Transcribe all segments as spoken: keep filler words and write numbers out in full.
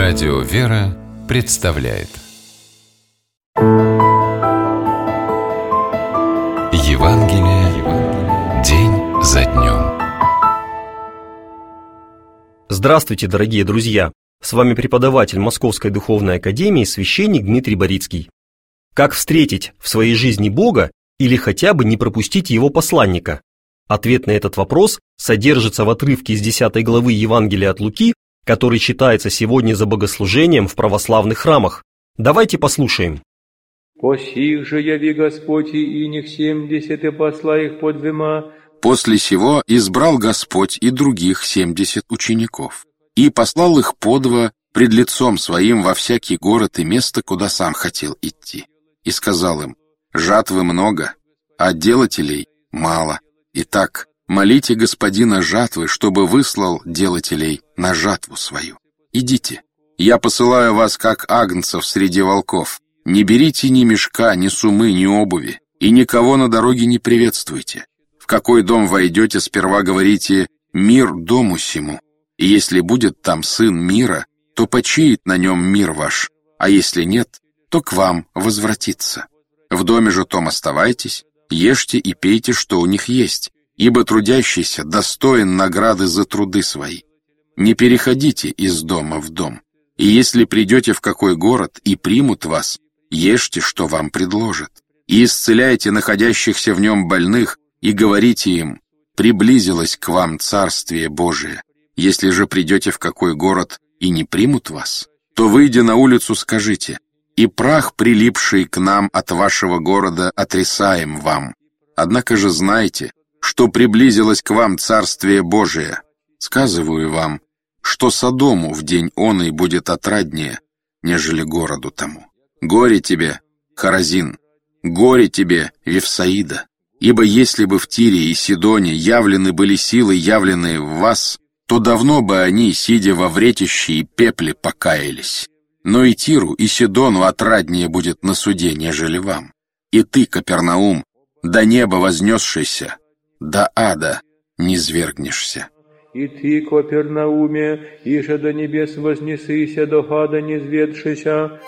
Радио «Вера» представляет Евангелие день за днем. Здравствуйте, дорогие друзья! С вами преподаватель Московской Духовной Академии, священник Дмитрий Борицкий. Как встретить в своей жизни Бога или хотя бы не пропустить Его посланника? Ответ на этот вопрос содержится в отрывке из десятой главы Евангелия от Луки, который читается сегодня за богослужением в православных храмах. Давайте послушаем. «По сих же яви Господь и иних семьдесят, и посла их по двема». После сего избрал Господь и других семьдесят учеников, и послал их по два пред лицом своим во всякий город и место, куда сам хотел идти. И сказал им: жатвы много, а делателей мало. Итак, молите Господина жатвы, чтобы выслал делателей на жатву свою. Идите, я посылаю вас, как агнцев среди волков. Не берите ни мешка, ни сумы, ни обуви, и никого на дороге не приветствуйте. В какой дом войдете, сперва говорите: мир дому сему. И если будет там сын мира, то почиет на нем мир ваш, а если нет, то к вам возвратится. В доме же том оставайтесь, ешьте и пейте, что у них есть, ибо трудящийся достоин награды за труды свои. Не переходите из дома в дом, и если придете в какой город и примут вас, ешьте, что вам предложат, и исцеляйте находящихся в нем больных, и говорите им: приблизилось к вам Царствие Божие. Если же придете в какой город и не примут вас, то, выйдя на улицу, скажите: и прах, прилипший к нам от вашего города, отрисаем вам. Однако же знайте, что приблизилось к вам Царствие Божие. Сказываю вам, что Содому в день оный будет отраднее, нежели городу тому. Горе тебе, Хоразин! Горе тебе, Вифсаида! Ибо если бы в Тире и Сидоне явлены были силы, явленные в вас, то давно бы они, сидя во вретище и пепле, покаялись. Но и Тиру, и Сидону отраднее будет на суде, нежели вам. И ты, Капернаум, до неба вознесшийся, до ада низвергнешься. И ты, Капернауме, иже до небес вознесися, до ада низведшися».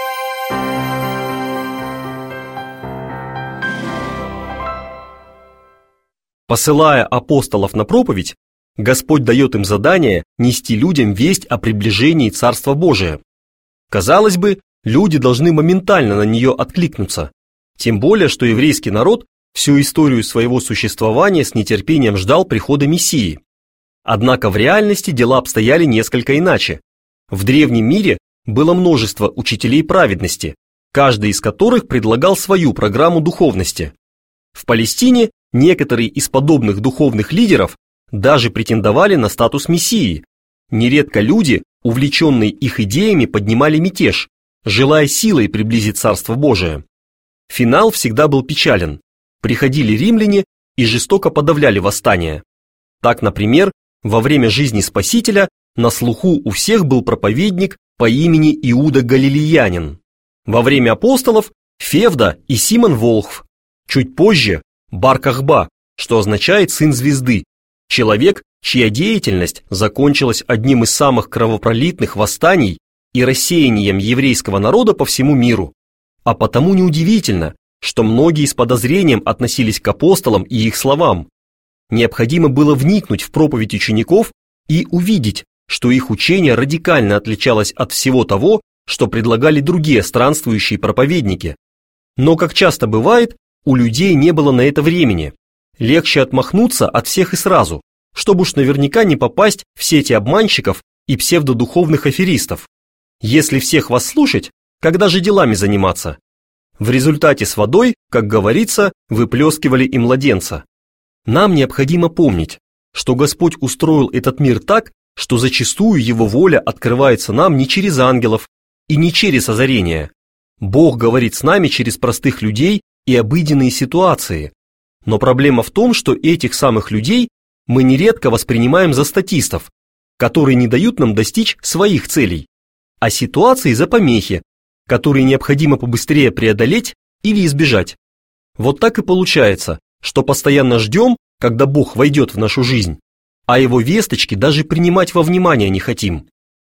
Посылая апостолов на проповедь, Господь дает им задание нести людям весть о приближении Царства Божия. Казалось бы, люди должны моментально на нее откликнуться, тем более, что еврейский народ всю историю своего существования с нетерпением ждал прихода Мессии. Однако в реальности дела обстояли несколько иначе. В древнем мире было множество учителей праведности, каждый из которых предлагал свою программу духовности. В Палестине некоторые из подобных духовных лидеров даже претендовали на статус Мессии. Нередко люди, увлеченные их идеями, поднимали мятеж, желая силой приблизить Царство Божие. Финал всегда был печален. Приходили римляне и жестоко подавляли восстание. Так, например, во время жизни Спасителя на слуху у всех был проповедник по имени Иуда Галилеянин. Во время апостолов – Февда и Симон Волхв. Чуть позже – Бар-Кохба, что означает «сын звезды», человек, чья деятельность закончилась одним из самых кровопролитных восстаний и рассеянием еврейского народа по всему миру. А потому неудивительно, что многие с подозрением относились к апостолам и их словам. Необходимо было вникнуть в проповедь учеников и увидеть, что их учение радикально отличалось от всего того, что предлагали другие странствующие проповедники. Но, как часто бывает, у людей не было на это времени. Легче отмахнуться от всех и сразу, чтобы уж наверняка не попасть в сети обманщиков и псевдодуховных аферистов. Если всех вас слушать, когда же делами заниматься? В результате с водой, как говорится, выплескивали и младенца. Нам необходимо помнить, что Господь устроил этот мир так, что зачастую Его воля открывается нам не через ангелов и не через озарение. Бог говорит с нами через простых людей и обыденные ситуации. Но проблема в том, что этих самых людей мы нередко воспринимаем за статистов, которые не дают нам достичь своих целей, а ситуации за помехи, которые необходимо побыстрее преодолеть или избежать. Вот так и получается, что постоянно ждем, когда Бог войдет в нашу жизнь, а Его весточки даже принимать во внимание не хотим.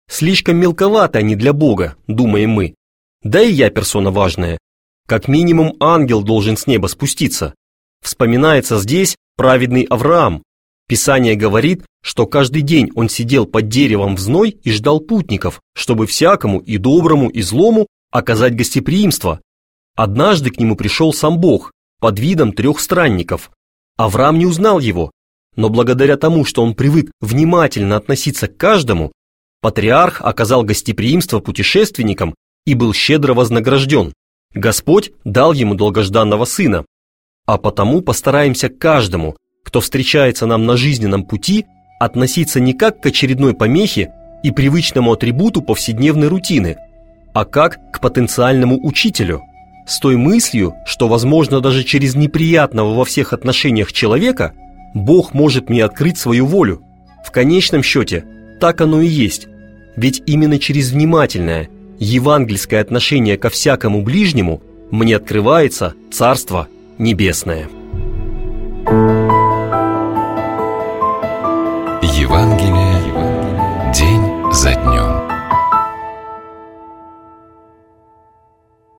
Слишком мелковаты они для Бога, думаем мы. Да и я персона важная. Как минимум ангел должен с неба спуститься. Вспоминается здесь праведный Авраам. Писание говорит, что каждый день он сидел под деревом в зной и ждал путников, чтобы всякому и доброму, и злому оказать гостеприимство. Однажды к нему пришел сам Бог под видом трех странников. Авраам не узнал его, но благодаря тому, что он привык внимательно относиться к каждому, патриарх оказал гостеприимство путешественникам и был щедро вознагражден. Господь дал ему долгожданного сына. А потому постараемся к каждому, кто встречается нам на жизненном пути, относиться не как к очередной помехе и привычному атрибуту повседневной рутины, а как к потенциальному учителю, с той мыслью, что, возможно, даже через неприятного во всех отношениях человека Бог может мне открыть свою волю. В конечном счете, так оно и есть, ведь именно через внимательное, евангельское отношение ко всякому ближнему мне открывается Царство Небесное. Евангелие